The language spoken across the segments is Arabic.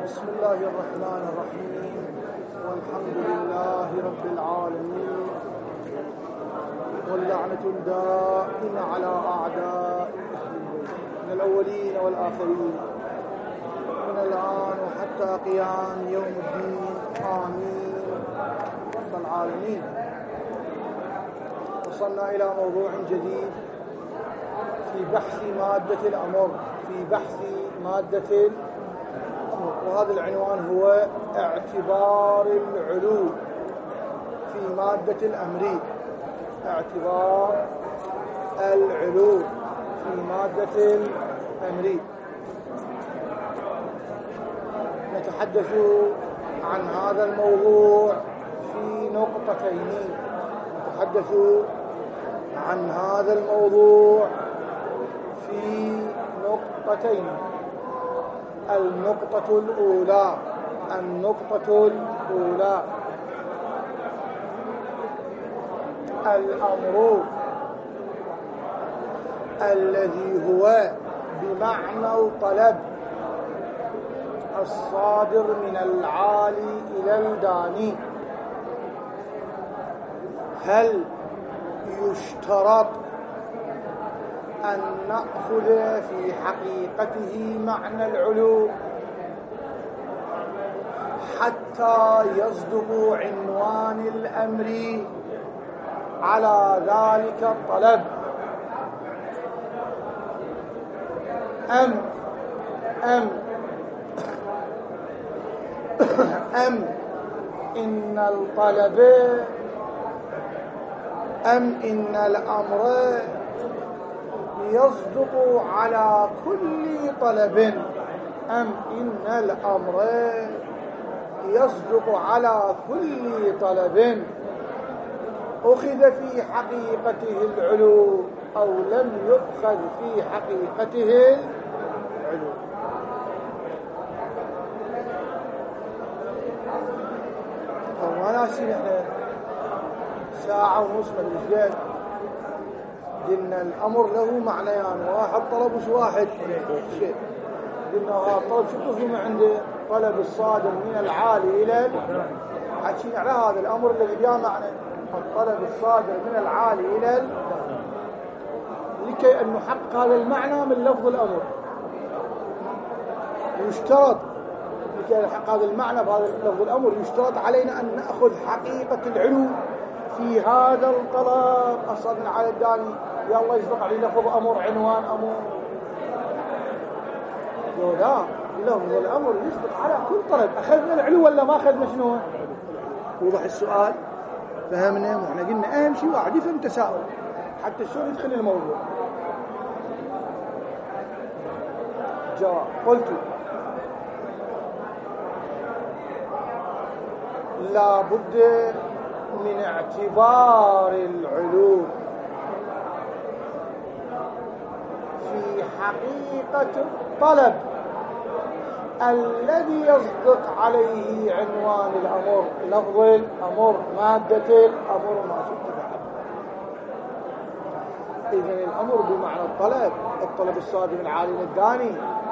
بسم الله الرحمن الرحيم والحمد لله رب العالمين واللعنة الدائمة على أعداء من الأولين والآخرين من الآن وحتى قيام يوم الدين آمين رب العالمين. وصلنا إلى موضوع جديد في بحث مادة الأمر وهذا العنوان هو اعتبار العلو في مادة الأمر. اعتبار العلو في مادة الأمر. نتحدث عن هذا الموضوع في نقطتين. النقطة الأولى الأمر الذي هو بمعنى الطلب الصادر من العالي إلى الداني. هل يشترط أن نأخذ في حقيقته معنى العلو حتى يصدق عنوان الأمر على ذلك الطلب، أم إن الأمر يصدق على كل طلب أخذ في حقيقته العلو أو لم يؤخذ في حقيقته العلو. ما ناسين احنا ساعة ونص من الجهد قلنا الأمر له معنيان، واحد طلب واحد شيء. قلنا هذا الطلب شو تفهم عنده؟ طلب الصادر من العالي إلى حكينا على هذا الأمر الذي جاء معنى الطلب الصادر من العالي إلى لكي أن نحقق هذا المعنى من لفظ الأمر. يشترط لكي نحقق هذا المعنى بهذا لفظ الأمر يشترط علينا أن نأخذ حقيقة العلو في هذا الطلب الصادر من العالي الداني. يا الله يصدق عليه لفظ أمر عنوان أمر. لا لفظ الأمر يصدق على كل طلب. أخذنا العلو ولا ما أخذنا شنو؟ وضح السؤال؟ فهمنا؟ وإحنا قلنا أهم شيء واحد يفهم تساؤل حتى شلون يدخل الموضوع. جواب قلت لا بد من اعتبار العلو في حقيقة الطلب الذي يصدق عليه عنوان الأمر، لفظ الأمر، مادة الأمر، ما شئت بعد. إذن الأمر بمعنى الطلب الصادر من العالي للداني.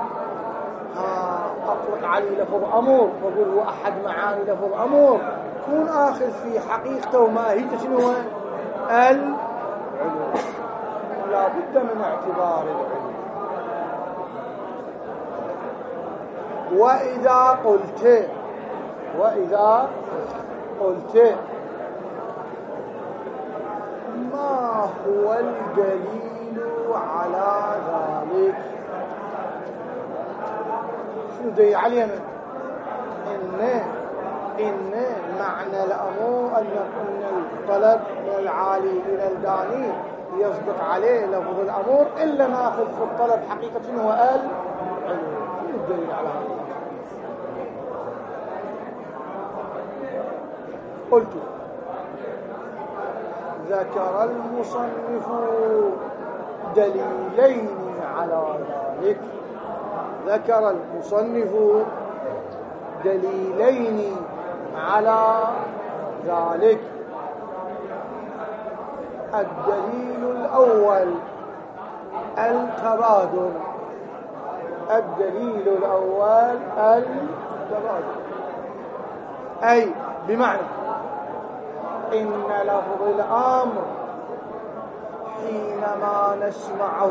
أطلق عليه لفظ أمر وقل هو أحد معاني لفظ أمر، كون آخذ في حقيقته وماهيته شنو هو؟ العلو. لا بد من اعتبار العلو. وإذا قلت ما هو الدليل على ذلك؟ شو دليل علينا؟ إن معنى الأمر أن الطلب من العالي إلى الداني يصدق عليه لفظ الأمر إلا ناخذ في الطلب حقيقة هو العلو. شو الدليل على هذا؟ قلت ذكر المصنف دليلين على ذلك. ذكر المصنف دليلين على ذلك. الدليل الأول التبادل. الدليل الأول التبادل، أي بمعنى إن لفظ الأمر حينما نسمعه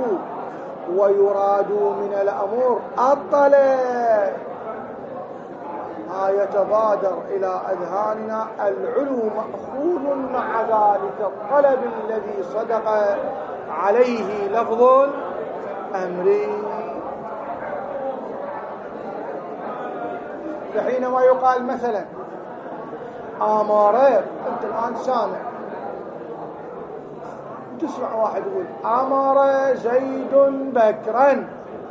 ويراد من الأمور الطلب يتبادر إلى أذهاننا العلو مأخوذ مع ذلك الطلب الذي صدق عليه لفظ الأمر. فحينما يقال مثلا أمر، أنت الآن سامع تسمع واحد يقول أمر زيد بكرا،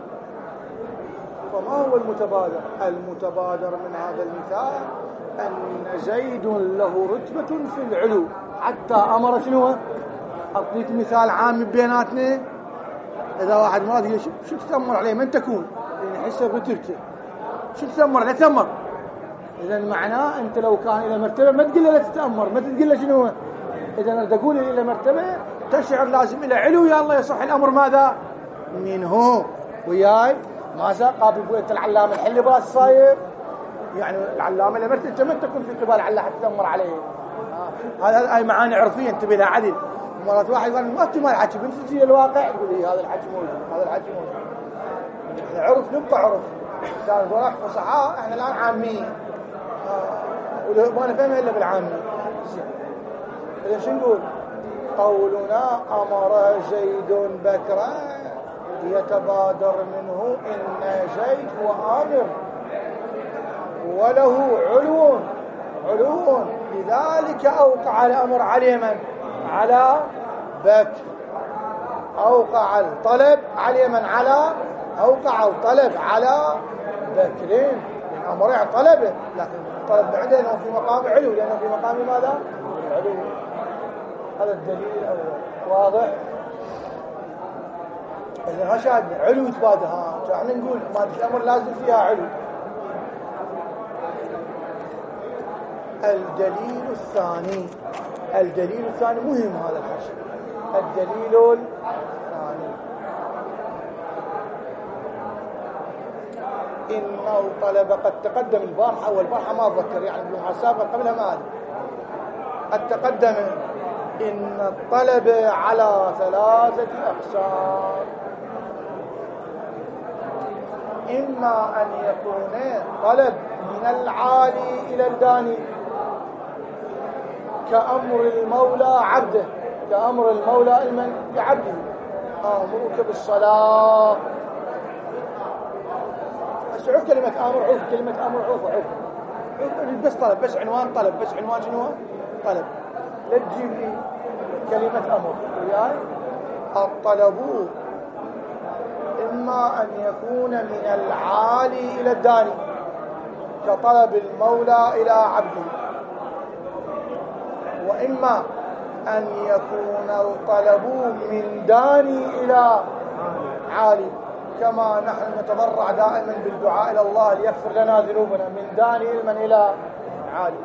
فما هو المتبادر؟ المتبادر من هذا المثال أن زيد له رتبة في العلو حتى أمر شنو؟ أعطيك مثال عام بيناتنا، إذا واحد ما أدري شو تتأمر عليه من تكون يعني حسب رتبته شو تتأمر لا تتأمر. إذا معناه أنت لو كان إلى مرتبة ما تقول له لا تتأمر، ما تقول له شنو. إذا أنا تقول إلى مرتبة تشعر لازم إلى علو، يا الله يصح الأمر ماذا منه وياي. ما قابل بويت العلامة الحلي براس صاير، يعني العلامة اللي مرت انت من تكون في قبال على حتى تأمر عليه. هذا أي معاني عرفية انتبه لها عدل. مرات واحد يقول ما انت ما الحكي بنتجي الواقع، يقول لي هذا الحكي موجود، هذا الحكي موجود. احنا عرف نبقى عرف، كان وراك فصحاء، احنا الآن عامين وما نفهمها إلا بالعامين. إذا شو نقول؟ قولنا أمر زيد بكرا يتبادر منه إن زيد هو آمر وله علو، لذلك أوقع الأمر على من؟ على بكر. أوقع الطلب على من؟ أوقع الطلب على بكرين. الأمر يعني طلبه، لكن الطلب عنده لأنه في مقام علو، لأنه في مقام ماذا؟ علو. هذا الدليل الأول واضح. إذا هشاد علو يتبادل، احنا نقول مادة الأمر لازم فيها علو. الدليل الثاني مهم هذا الحشر. الدليل الثاني إن الطلب قد تقدم البارحة، والبارحة ما أتذكر يعني بالمحاسبة قبلها ما أدري، قد تقدم إن الطلب على 3 أقسام. إما أن يكون طلب من العالي إلى الداني كأمر المولى عبده، كأمر المولى المن بعبده أمرك بالصلاة. أشعر كلمة أمر عوف، كلمة أمر عوف بس طلب، بس عنوان طلب، بس عنوان شنو؟ طلب. لا تجيب لي كلمة أمر وياي. الطلب إما أن يكون من العالي إلى الداني كطلب المولى إلى عبده، وإما أن يكون الطلب من داني إلى عالي، كما نحن نتضرع دائما بالدعاء إلى الله ليغفر لنا ذنوبنا، من داني علما إلى عالي.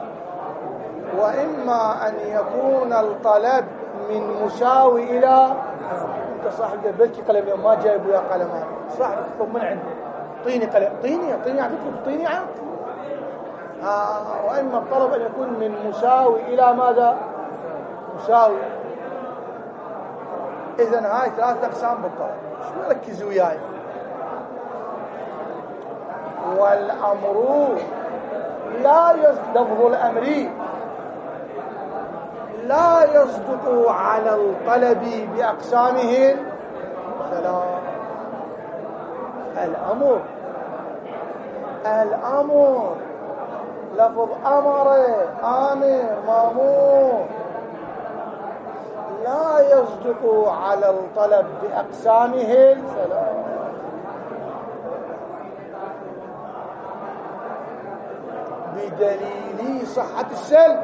وإما أن يكون الطلب من مساوي إلى، أنت صاحب بلكي قلم يوم ما جايب ويا قلمان صاحب تطلب من عنده طيني قلم، طيني يعني تطلب طيني عام. وإما الطلب أن يكون من مساوي إلى ماذا؟ مساوي. إذن هاي 3 أقسام بالطلب، شو ركزوا وياي. والأمر لا لفظ الأمر لا يصدق على الطلب بأقسامه 3. الأمر لفظ أمر، آمر، مأمور، لا يصدق على الطلب بأقسامه 3. بدليل صحة السلب،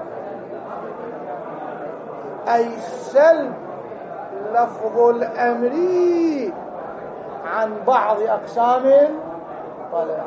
أي السلب لفظ الأمر عن بعض أقسام الطلب.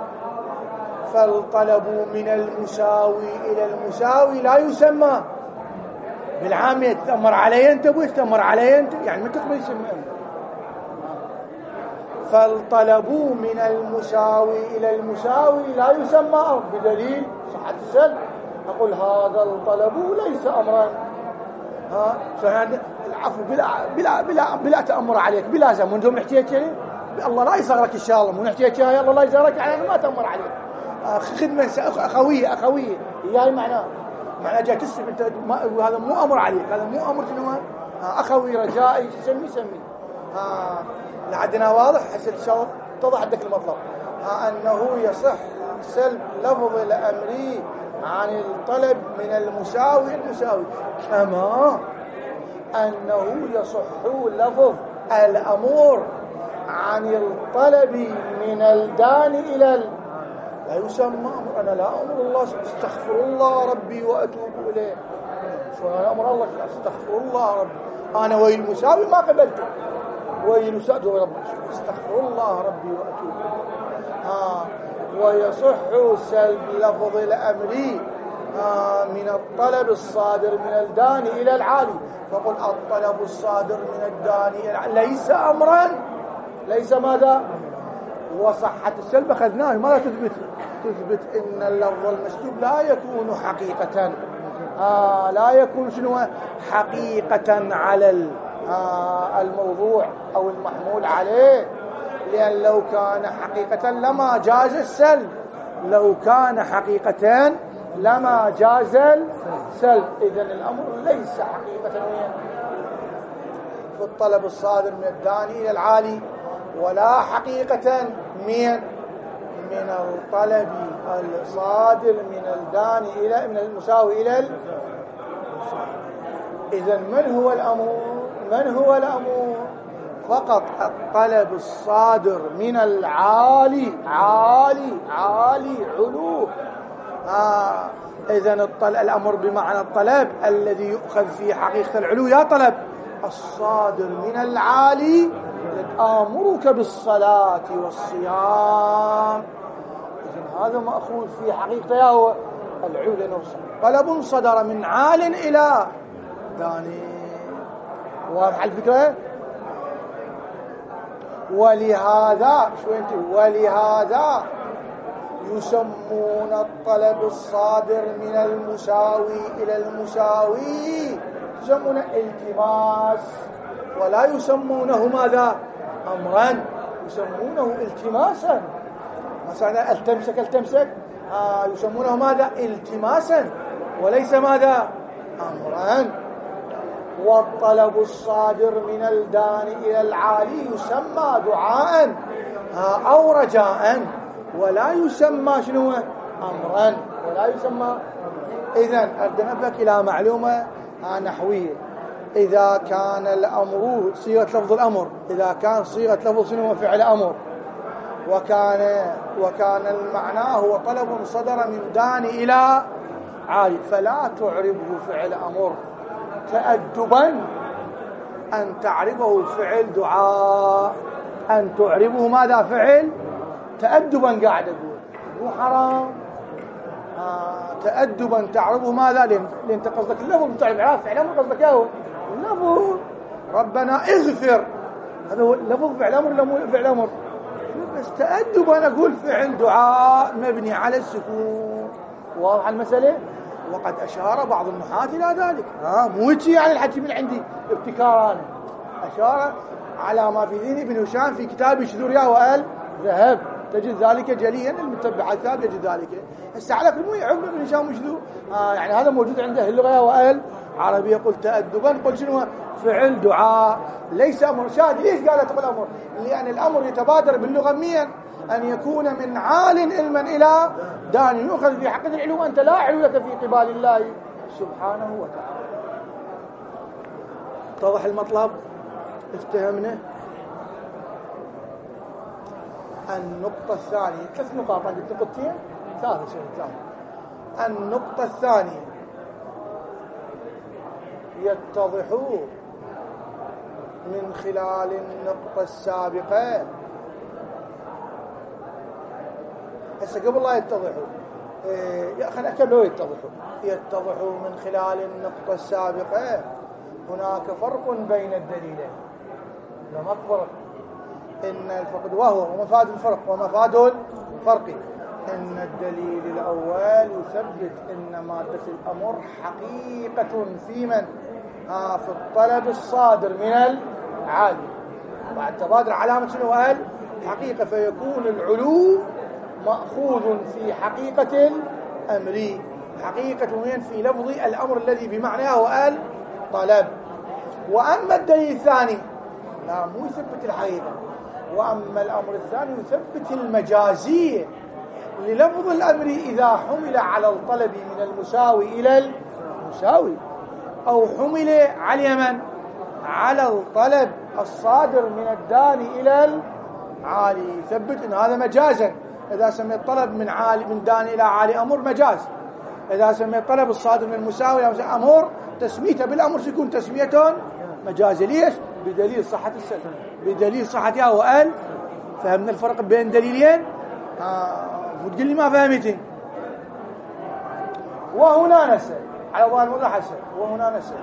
فالطلب من المساوي إلى المساوي لا يسمى بالعامية تتأمر علي أنت، أبوي تتأمر علي أنت، يعني ما تقبل يسمى. فالطلب من المساوي إلى المساوي لا يسمى أمر بدليل صحة السلب. أقول هذا الطلب ليس أمرا، فهذا العفو بلا تأمر عليك، بلا زمن منذ محتاج لي الله لا يصغرك إن شاء الله، مو محتاج يا الله لا يصغرك على ما تأمر عليك. خدمة أخوية هي معناه جاي تسلم أنت، هذا مو أمر عليك، هذا مو أمر شنو أخوي رجائي سمي لحدنا واضح. حسن إن شاء الله اتضح عندك المطلب. أنه يصح سلب لفظ الأمر عن الطلب من المساوي المساوي، كما أنه يصح لفظ الأمور عن الطلب من الدان إلى لا يسمى أمر. أنا لا أمر الله استغفر الله ربي وأتوب إليه، شو أنا أمر الله استغفر الله ربي، أنا ويل المساوي ما قبلته، ويل المساوي ربي استغفر الله ربي وأتوب إليه. ويصح سلب لفظ الأمر من الطلب الصادر من الداني إلى العالي. فقل الطلب الصادر من الداني إلى العالي ليس أمرا، ليس ماذا؟ وصحة السلب أخذناه، ماذا تثبت إن اللفظ المسلوب لا يكون حقيقة، لا يكون شنو حقيقة على الموضوع أو المحمول عليه، لأن لو كان حقيقة لما جاز السلب، لو كان حقيقة لما جاز السلب. إذن الأمر ليس حقيقة في الطلب الصادر من الداني إلى العالي، ولا حقيقة من الطلب الصادر من الداني إلى من المساوي إلى إذن من هو الأمور؟ فقط الطلب الصادر من العالي، عالي علو. إذن الأمر بمعنى الطلب الذي يؤخذ في حقيقة العلو، يا طلب الصادر من العالي آمرك بالصلاة والصيام. إذن هذا مأخوذ في حقيقة يا هو العلو، لأنه طلب صدر من عال إلى داني. واضح الفكرة؟ ولهذا يسمون الطلب الصادر من المساوي إلى المساوي يسمونه التماس، ولا يسمونه ماذا؟ أمرا، يسمونه التماسا. مثلا التمسك يسمونه ماذا؟ التماسا، وليس ماذا؟ أمرا. والطلب الصادر من الداني إلى العالي يسمى دعاء أو رجاء، ولا يسمى شنو؟ أمرا، ولا يسمى. إذن أردنبك إلى معلومة نحوية. إذا كان الأمر صيغة لفظ الأمر، إذا كان صيغة لفظ شنو؟ فعل أمر، وكان المعنى هو طلب صدر من داني إلى عالي، فلا تعربه فعل أمر تأدبا أن تعربه فعل دعاء، أن تعربه ماذا؟ فعل تأدبا. قاعد أقول مو حرام، تأدبا تعربه ماذا؟ لأن أنت قصدك اللفظ تعرف عراف فعل أمر، قصدك ياهو اللفظ ربنا اغفر، هذا هو اللفظ فعل أمر ولا فعل أمر؟ بس تأدبا أقول فعل دعاء مبني على السكون. واضح المسألة؟ وقد أشار بعض النحاة إلى ذلك، مو يجي على الحكي من عندي ابتكارا، أشار على ما في ذهن ابن هشام في كتاب شذور ياه وقال ذهب، تجد ذلك جليا، المتبع الكتاب يجد ذلك. هسه على كل مو يعقل ابن هشام وشذور، يعني هذا موجود عنده اللغة وقال عربية. قلت تأدبا، قل شنو؟ فعل دعاء ليس أمر. شاهد ليش قالت الأمر؟ لأن الأمر يتبادر باللغة ميا أن يكون من عال علما إلى دان، يؤخذ في حق العلو، أنت لا علو لك في قبال الله سبحانه وتعالى. اتضح المطلب؟ افتهمنا؟ النقطة الثانية، 3 نقاط، عندك نقطتين، 3. النقطة الثانية يتضح من خلال النقطة السابقة. هسه قبل لا يتضحوا خلينا أكمل. يتضح من خلال النقطة السابقة هناك فرق بين الدليلين. لما فرق إن الفقد وهو ومفاد الفرق ومفاد الفرق إن الدليل الأول يثبت إن مادة الأمر حقيقة في من؟ في الطلب الصادر من العالي. بعد تبادر علامة شنو قال؟ حقيقة، فيكون العلو مأخوذ في حقيقة الأمر. حقيقة وين؟ في لفظ الأمر الذي بمعناه وقال طلب. وأما الدليل الثاني لا، مو يثبت الحقيقة، وأما الأمر الثاني يثبت المجازية للفظ الأمر إذا حمل على الطلب من المساوي إلى المساوي، أو حمل على من؟ على الطلب الصادر من الداني إلى العالي. يثبت أن هذا مجازا. إذا سميت طلب من داني إلى عالي أمر مجاز. إذا سميت طلب الصادر من المساوي إلى أمر، تسميته بالأمر سيكون تسمية مجازية. ليش؟ بدليل صحة السلب، بدليل صحتها. وقال فهمنا الفرق بين دليلين؟ وتقول لي ما فهمتين. وهنا نسأل على ظاهر الموضوع حسن. وهنا نسأل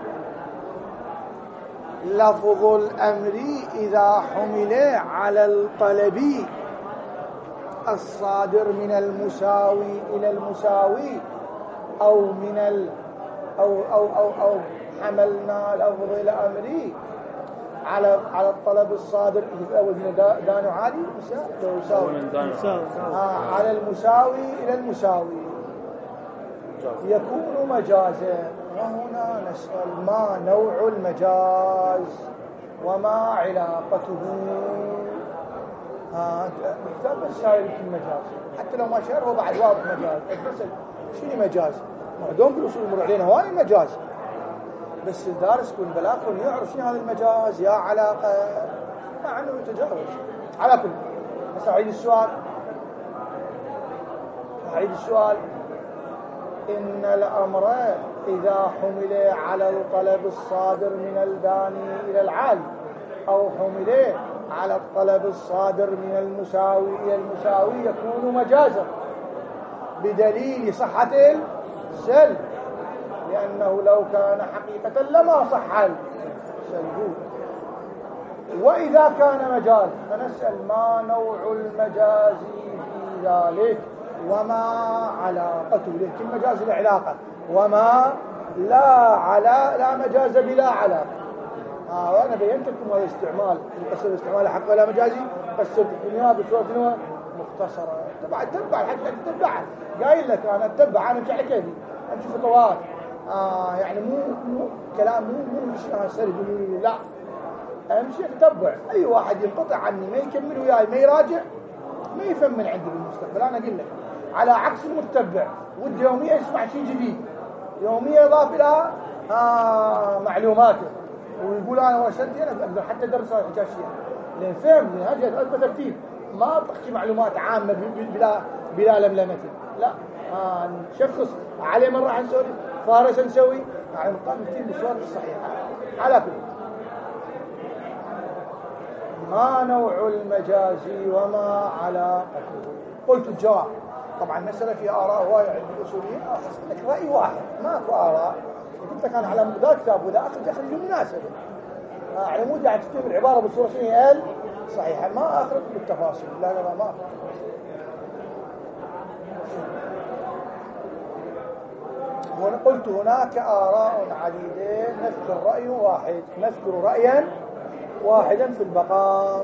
لفظ الأمر إذا حمل على الطلب الصادر من المساوي إلى المساوي، أو من أو حملنا لفظ الأمر على الطلب الصادر من دان عالي يساوي على المساوي إلى المساوي يكون مجازا. وهنا نسأل ما نوع المجاز وما علاقته. كتاب السائل في المجاز حتى لو ما شعر هو بعد واضح مجاز. بس شنو مجاز؟ معدوم بالأصول يمر علينا هواي مجاز، بس الدارس يكون بلاغ يعرف شنو هذا المجاز يا علاقة مع أنه يتجاوز. على كل بس أعيد السؤال. إن الأمر إذا حمل على الطلب الصادر من الداني إلى العالي، أو حمل على الطلب الصادر من المساوي إلى المساوي، يكون مجازا بدليل صحة السلب، لأنه لو كان حقيقة لما صح السلب. وإذا كان مجاز فنسأل ما نوع المجاز في ذلك وما علاقته. لكن مجاز العلاقة وما لا مجاز بلا علاقة. وأنا بينت لكم هذا الاستعمال مقصر الاستعمال حق ولا مجازي، بس الدنيا بصورة مختصرة. تبع التبع حتى تتبع قايل لك أنا أتبع، أنا مش على كيفي أمشي خطوات. يعني مو كلام مو شيء سرد، لا أمشي أتبع. أي واحد ينقطع عني ما يكمل وياي ما يراجع ما يفهم من عندي بالمستقبل. أنا أقول لك على عكس المتبع ودي يوميا يسمع شيء جديد، يوميا يضاف إلى معلوماته، ويقول أنا وصلت أنا أقدر حتى درس الحجاشية لأن فهم هذا أثبت ترتيب. ما بحكي معلومات عامة بلا لملمة، لا نشخص عليه من راح نسوي فارس نسوي يعني مقام كتير بالصورة الصحيحة. على كل ما نوع المجاز وما علاقته. قلت الجواب طبعا مسألة في آراء هواية عند الأصوليين، أحسن لك رأي واحد ماكو آراء. قلت لك أنا على مقدار كتاب وإذا أخرج المناسبة على مود قاعد تكتب العبارة بالصورة شنو قال صحيحة، ما أخرج بالتفاصيل. لا ما أخرج. قلت هناك آراء عديدة نذكر رأيا واحدا في المقام.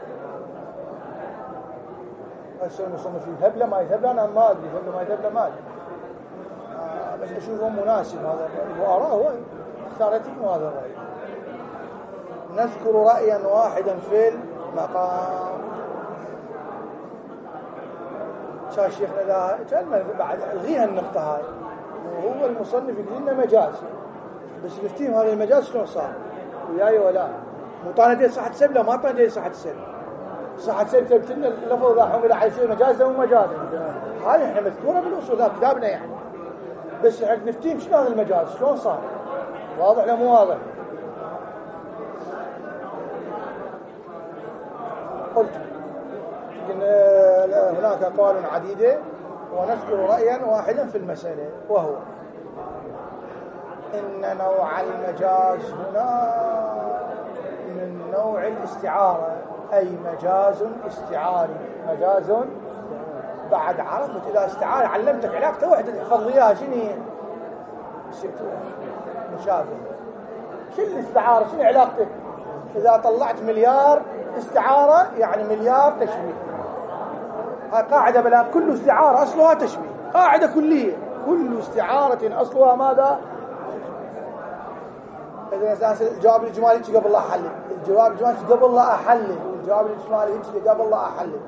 المصنف يذهب له ما يذهب له أنا ما أدري، يذهب له ما يذهب له ما أدري. بس أشوفه مناسب هذا الرأي وآراء هو اختارتكم هذا الرأي. نذكر رأيا واحدا في المقام. شاء شيخنا ذا كلمة بعد الغيها النقطة هاي، وهو المصنف يقول لنا مجاز، بس نفتهم هذا المجاز شلون صار وياي ولا مو طالع دي صحة سبلة ما طالع دي صحة سبلة. صحة سبلة تبتلنا اللفظ ذا حمل عيسير مجاز ده ومجاز هذه احنا مذكورة بالأصول ذا كتابنا يعني، بس حق نفتهم شنو هذا المجاز شلون صار، واضح لا مو واضح. قلت هناك أقوال عديدة ونذكر رأيا واحدا في المسألة، وهو إن نوع المجاز هنا من نوع الاستعارة. أي مجاز استعاري. مجاز بعد عرفت إذا استعارة علمتك علاقته واحدة تحفظ إياها شنو مشابه. شنو الاستعارة؟ شنو علاقته؟ إذا طلعت مليار استعارة يعني مليار تشبيه. هاي قاعدة بلا كل استعارة أصلها تشبيه، قاعدة كلية. كل استعارة أصلها ماذا؟ إذا الجواب الإجمالي قبل لا أحلل، الجواب الإجمالي قبل لا أحلل، الجواب الإجمالي قبل لا أحلل.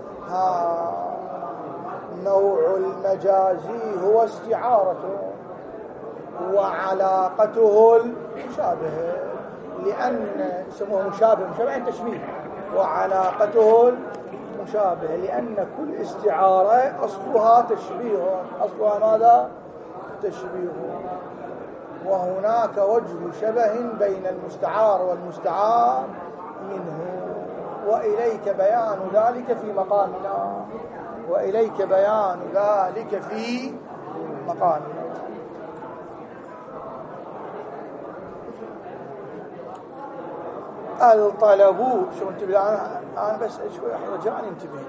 نوع المجازي هو استعارته وعلاقته المشابه، لأن يسموه مشابه يعني تشبيه، وعلاقته المشابه لأن كل استعارة أصلها تشبيه. أصلها ماذا؟ تشبيه. وهناك وجه شبه بين المستعار والمستعار منه، وإليك بيان ذلك في مقامنا. وإليك بيان ذلك في مقامنا. الطلب شو انتبه أنا بس شوي رجعني انتبه.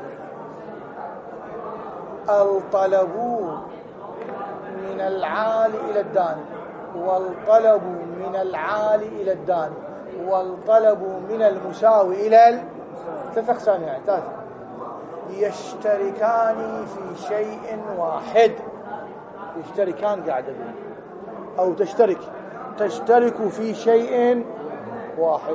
الطلب من العالي إلى الداني، والطلب من العالي إلى الداني، والطلب من المساوي إلى ثلاث أقسام يعني ثلاثة. يشتركان في شيء واحد. يشتركان قاعدة أو تشترك في شيء واحد،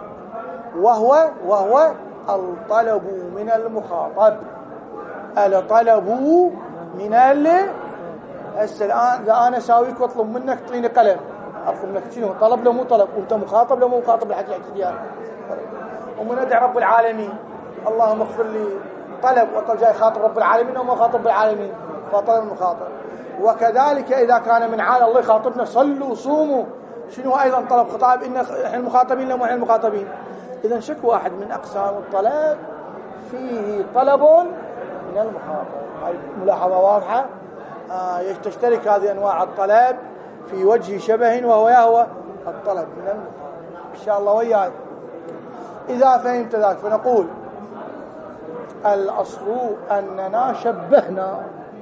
وهو الطلب من المخاطب. الطلب من هسه الآن إذا أنا ساويك واطلب منك تعطيني قلم، أطلب منك شنو؟ طلب له مو طلب، وأنت مخاطب له مو مخاطب لحد الاعتديان. ومن أدعي رب العالمين اللهم اغفر لي، طلب وطلب جاي خاطب رب العالمين وما خاطب بالعالمين، فطلب المخاطب. وكذلك إذا كان من عال الله يخاطبنا صلوا صوموا، شنو أيضا طلب خطاب؟ إن إحنا المخاطبين لهم إحنا المخاطبين. إذا شك واحد من أقسام الطلب فيه طلب من المخاطب. هاي ملاحظة واضحة. تشترك هذه أنواع الطلب في وجه شبه وهو الطلب من المخاطب. إن شاء الله وياي. إذا فهمت ذلك فنقول الأصل أننا شبهنا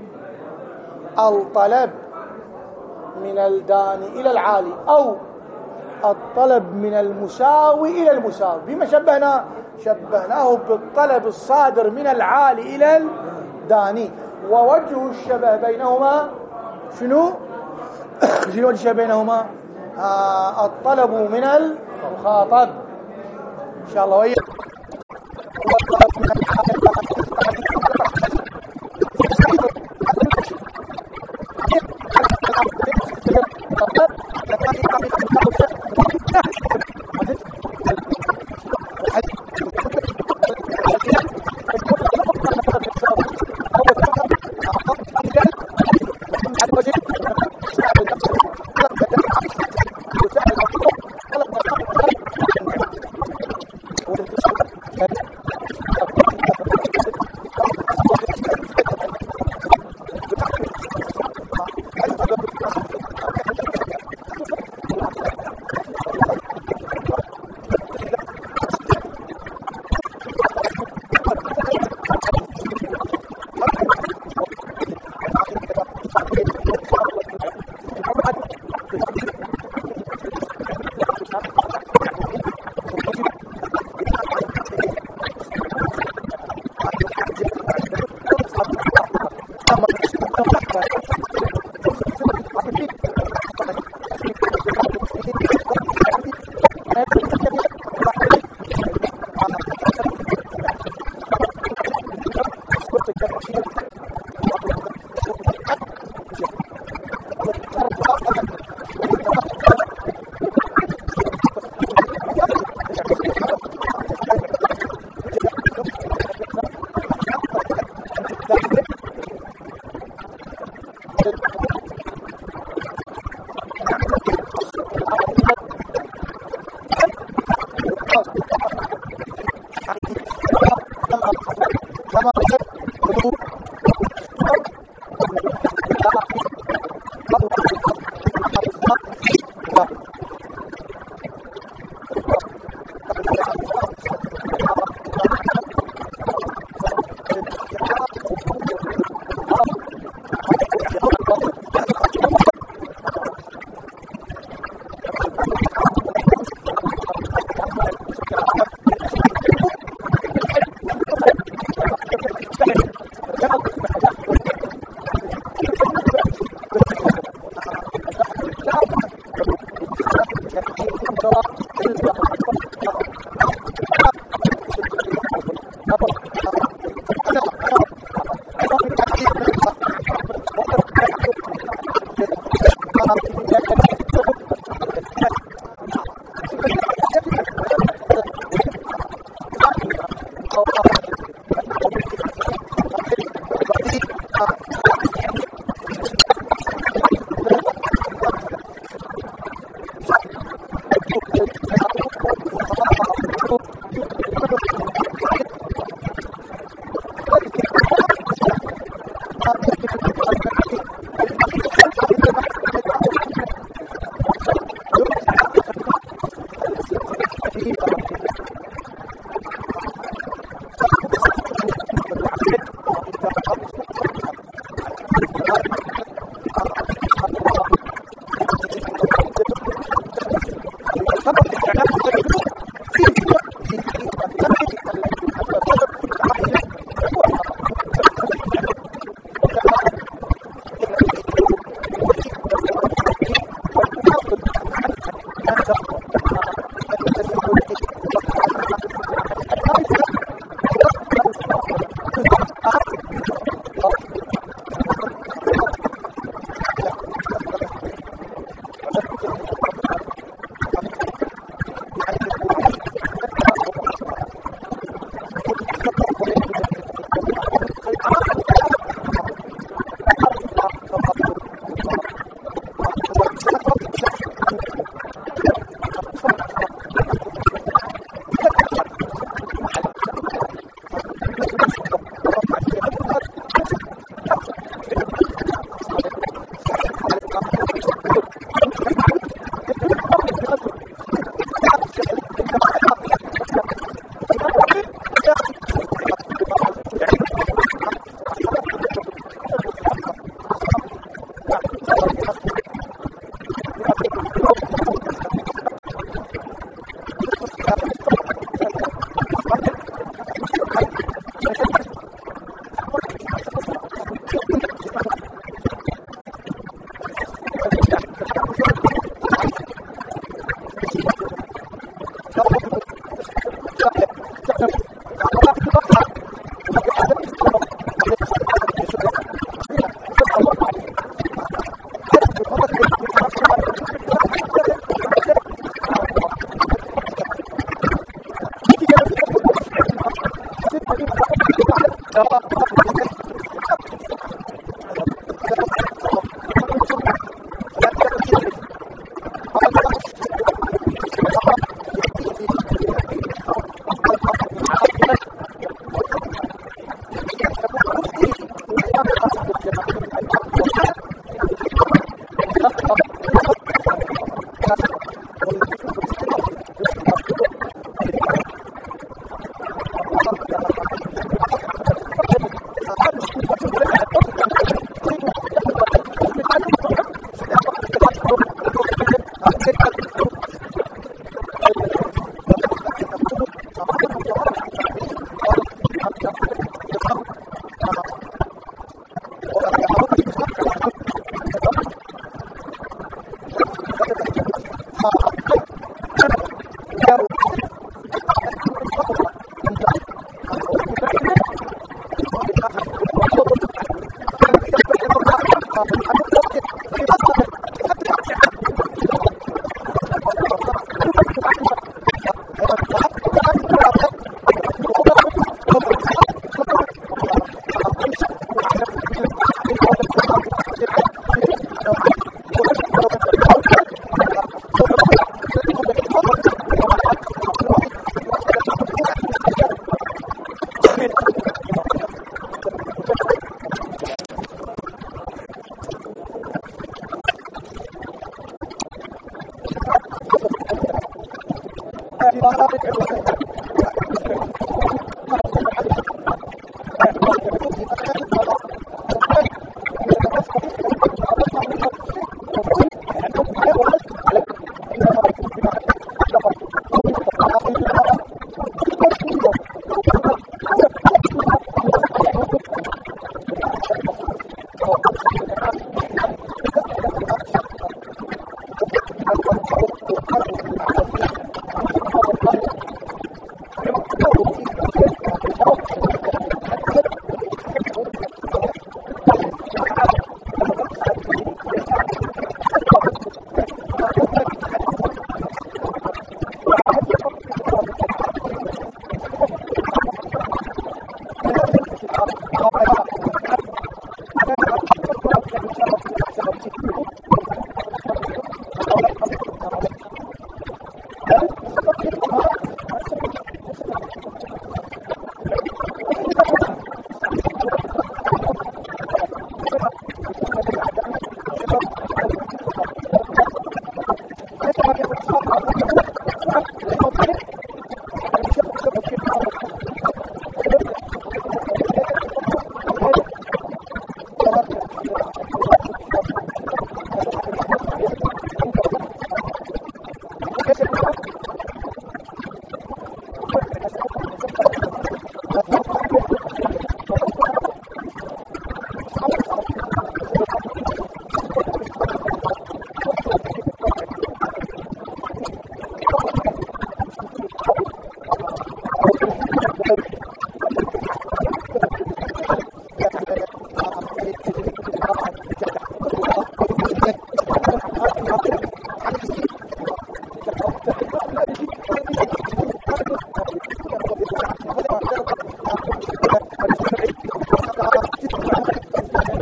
الطلب من الداني إلى العالي أو الطلب من المساوي إلى المساوي. بما شبهناه بالطلب الصادر من العالي إلى الداني. ووجه الشبه بينهما شنو وجه الشبه بينهما؟ الطلب من المخاطب. إن شاء الله وياك.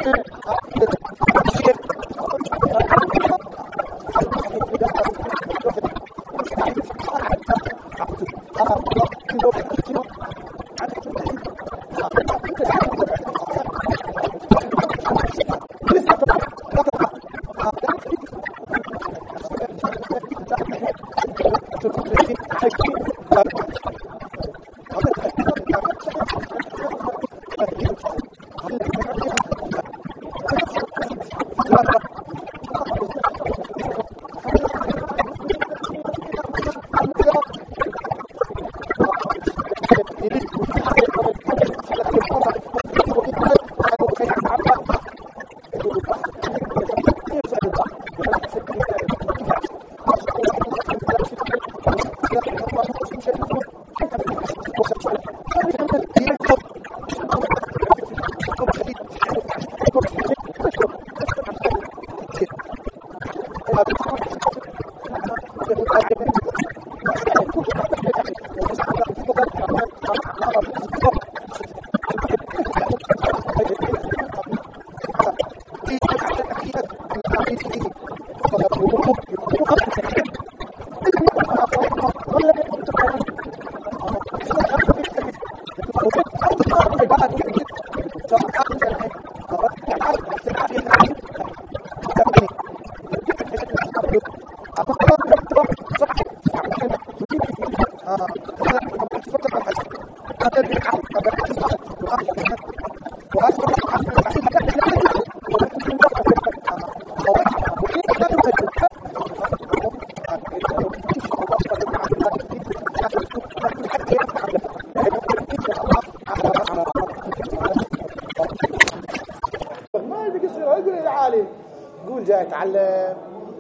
يقول جاي أتعلم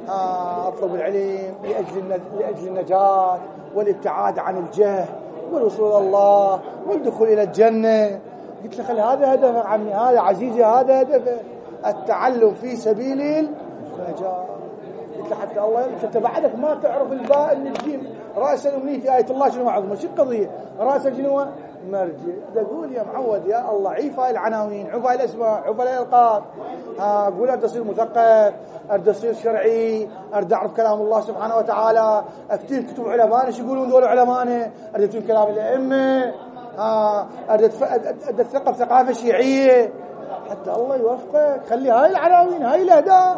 أطلب العلم لأجل النجاة والابتعاد عن الجهل والوصول إلى الله والدخول إلى الجنة. قلت له خلي هذا هدفك عمي، هذا عزيزي، هذا هدفك، التعلم في سبيل النجاة. قلت له حتى الله أنت بعدك ما تعرف الباء اللي الجيم رأس الأمنية في آية الله شنو معظمة، شو القضية؟ رأس الجنوة مرجع. أقول يا معود يا الله عيف هاي العناوين، عيف هاي الأسماء، عيف هاي الألقاب. أقول أريد أصير مثقف، أريد أصير شرعي، أريد أعرف كلام الله سبحانه وتعالى، أفتين كتب علماء شو يقولون دول علماء، أريد أفتين كلام الأئمة، أريد أتثقف ثقافة شيعية. حتى الله يوفقك، خلي هاي العناوين هاي الأهداف.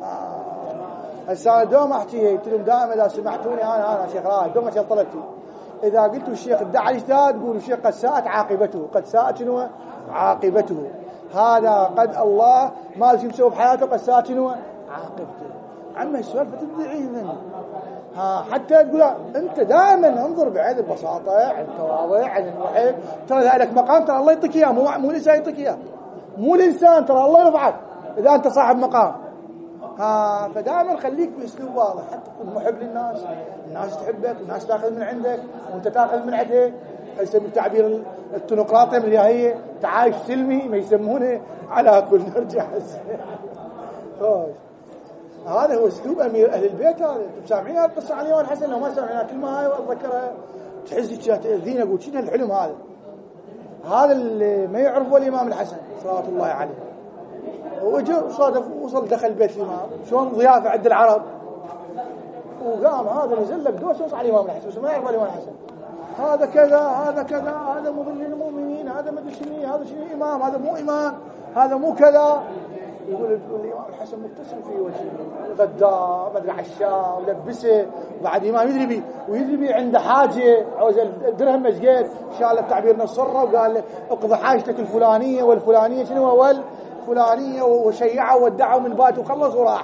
هسه دوم أحكي قلت لهم دائما إذا سمحتوني أنا شيخ راهب دوم عشان طلبتي إذا قلتوا الشيخ ادعى الاجتهاد قولوا الشيخ قد ساءت عاقبته، قد ساءت شنو عاقبته، هذا قد الله ما لازم يسوي بحياته قد ساءت شنو عاقبته. عمي السؤال فتدعي منه حتى تقول أنت دائما انظر بعين البساطة، عن التواضع، عن الوحي. ترى إذا لك مقام ترى الله يعطيك إياه، مو الإنسان يعطيك إياه، مو الإنسان، ترى الله يرفعك إذا أنت صاحب مقام. فدائما خليك بأسلوب واضح حتى تكون محب للناس، الناس تحبك، الناس تأخذ من عندك وأنت تأخذ من عندها. يسمى تعبير التنقراطية من الياهية تعايش سلمي، ما يسمونه على كل نرجع. هذا هو أسلوب أمير أهل البيت. هذا سامعين هذه القصة عن الإمام الحسن لو ما سامعينها كل ما هاي أتذكرها تحس تأذينا. أقول شنو الحلم هذا اللي ما يعرفه الإمام الحسن صلوات الله عليه. وجاء صادف وصل دخل بيت الإمام شلون ضيافة عند العرب، وقام هذا نزل لك دوس على الإمام الحسن بس ما يعرف الإمام الحسن، هذا كذا هذا كذا، هذا مضل للمؤمنين، هذا مدري شنو، هذا شنو إمام، هذا مو إمام، هذا مو كذا. يقول الإمام الحسن مبتسم في وجهه، غداء مدري عشاء ولبسه بعد إمام يدري بي ويدري بي عنده حاجة عاوز الدرهم مشقيت شال التعبير نصره وقال له اقضي حاجتك الفلانية والفلانية شنو والفلانية وشيعه ودعه من بات وخلص وراح.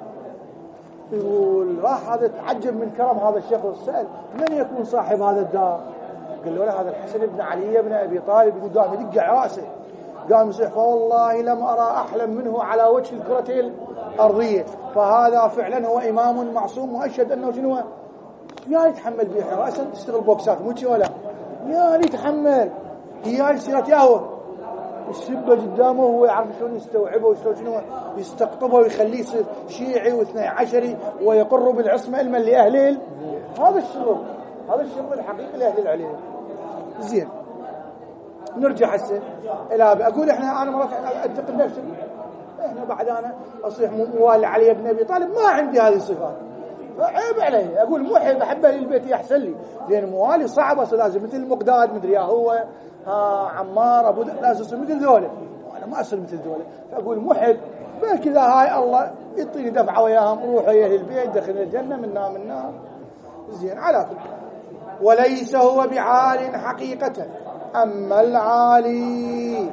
يقول راح هذا تعجب من كرم هذا الشيخ وسأل من يكون صاحب هذا الدار؟ قال له هذا الحسن بن علي بن أبي طالب. يقول قام يدق على رأسه قام يصيح فوالله لم أرى أحلم منه على وجه الكرة الأرضية، فهذا فعلا هو إمام معصوم وأشهد أنه شنو يا يتحمل بيحيى رأسا تشتغل بوكسات مو ولا يا يتحمل هي سيرة ياهو الشبه قدامه وهو يعرف شلون يستوعبه وشلون شنو يستقطبه ويخليه يصير شيعي واثني عشري ويقر بالعصمة علما لأهل هذا الشغل الحقيقي لأهل العلم. زين نرجع هسه الى اقول انا مرات انتقد نفسي، احنا بعد انا اصيح موالي علي بن ابي طالب ما عندي هذه الصفات، عيب علي اقول محب احبه للبيت احسن لي، لان موالي صعب اصير لازم مثل المقداد مدري هو عمار ابو لازم اصير مثل ذولا، وانا ما اصير مثل ذولا، فاقول محب فكذا هاي الله يعطيني دفعه وياهم روحوا يا اهل البيت دخل الجنه منا زين. على كل وليس هو بعال حقيقه، اما العالي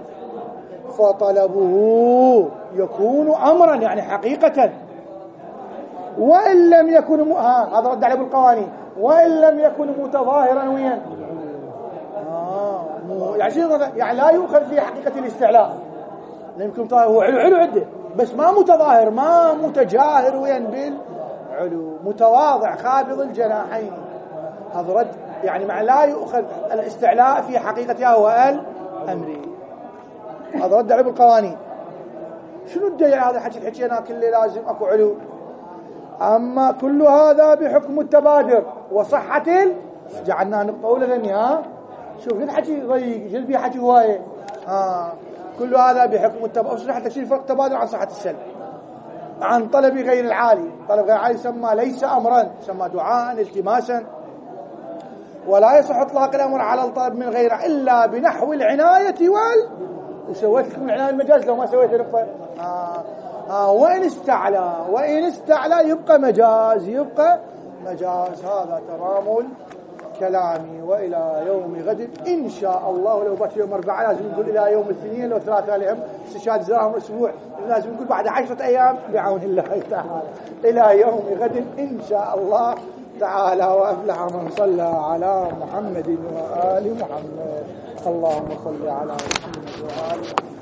فطلبه يكون امرا يعني حقيقه، وان لم يكن هذا رد عليه بالقوانين، وان لم يكن متظاهرا وين يعني لا يؤخذ في حقيقه الاستعلاء، لا يمكن هو علو عده بس ما متظاهر ما متجاهر وين بالعلو، متواضع خافض الجناحين، هذا رد يعني مع لا يؤخذ الاستعلاء في حقيقتها هو الامر، هذا رد عليه بالقوانين. شنو الدليل هذا الحكي اللي حكيناه كله لازم اكو علو؟ اما كل هذا بحكم التبادر وصحة جعلنا نقطة أولى ثانية شوف الحكي ضيق جلبي حكي هواية كل هذا بحكم التبادر، حتى شيء فرق التبادر عن صحة السلب، عن طلب غير العالي، طلب غير العالي يسمى ليس أمرا، يسمى دعاء التماسا، ولا يصح إطلاق الأمر على الطلب من غيره إلا بنحو العناية وسويت لكم العناية المجاز لو ما سويت نقطة وإن استعلى يبقى مجاز، هذا تمام كلامي. وإلى يوم غد إن شاء الله، لو بات يوم 4 لازم نقول إلى يوم الاثنين، لو 3 لهم استشهاد زراهم أسبوع لازم نقول بعد 10 أيام بعون الله تعالى. إلى يوم غد إن شاء الله تعالى. وأفلح من صلى على محمد وآل محمد. اللهم صل على محمد وآل محمد.